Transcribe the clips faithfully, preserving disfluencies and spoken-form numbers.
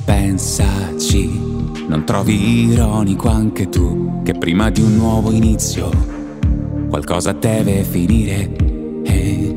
Pensaci, non trovi ironico anche tu che prima di un nuovo inizio qualcosa deve finire? Eh,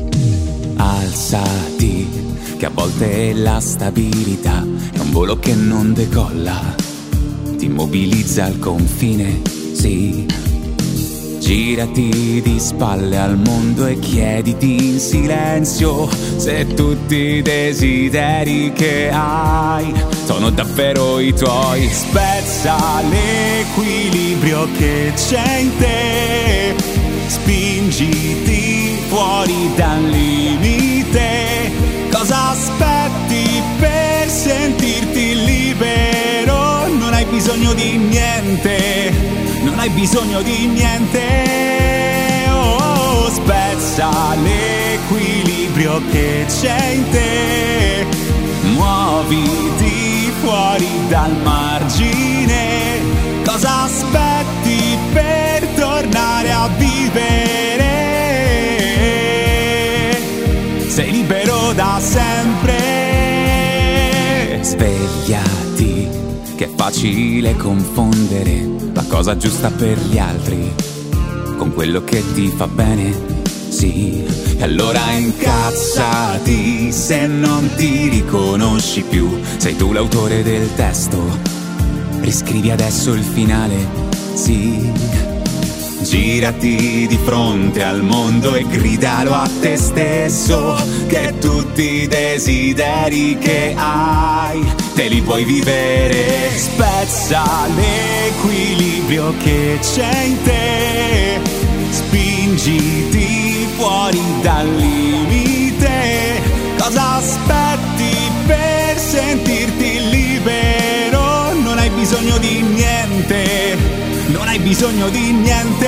alzati, che a volte la stabilità è un volo che non decolla, ti immobilizza al confine, sì. Girati di spalle al mondo e chiediti in silenzio se tutti i desideri che hai sono davvero i tuoi. Spezza l'equilibrio che c'è in te, spingiti fuori dal limite. Cosa aspetti per sentirti libero? Non hai bisogno di niente, non hai bisogno di niente. Oh, spezza l'equilibrio che c'è in te, muoviti fuori dal margine. Cosa aspetti per tornare a vivere? Sei libero da sempre. Svegliati, che è facile confondere la cosa giusta per gli altri con quello che ti fa bene, sì. E allora incazzati se non ti riconosci più. Sei tu l'autore del testo, riscrivi adesso il finale, sì. Girati di fronte al mondo e gridalo a te stesso che tutti i desideri che hai te li puoi vivere. Spezza l'equilibrio che c'è in te, spingiti fuori dal limite. Cosa aspetti per sentirti libero? Non hai bisogno di niente, non hai bisogno di niente.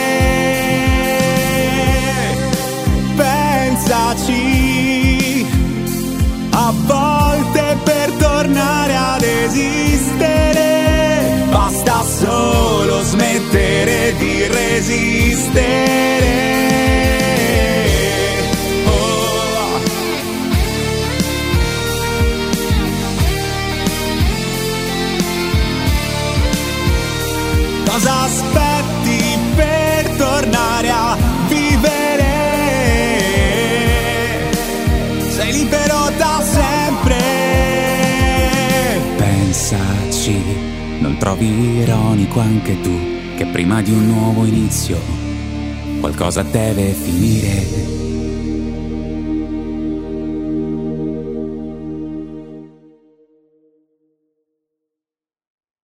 Pensaci, a volte per tornare ad esistere basta solo smettere di resistere. Oh. Cosa aspetti per tornare a vivere? Sei libero da sempre. Pensaci, non trovi ironico anche tu che prima di un nuovo inizio qualcosa deve finire?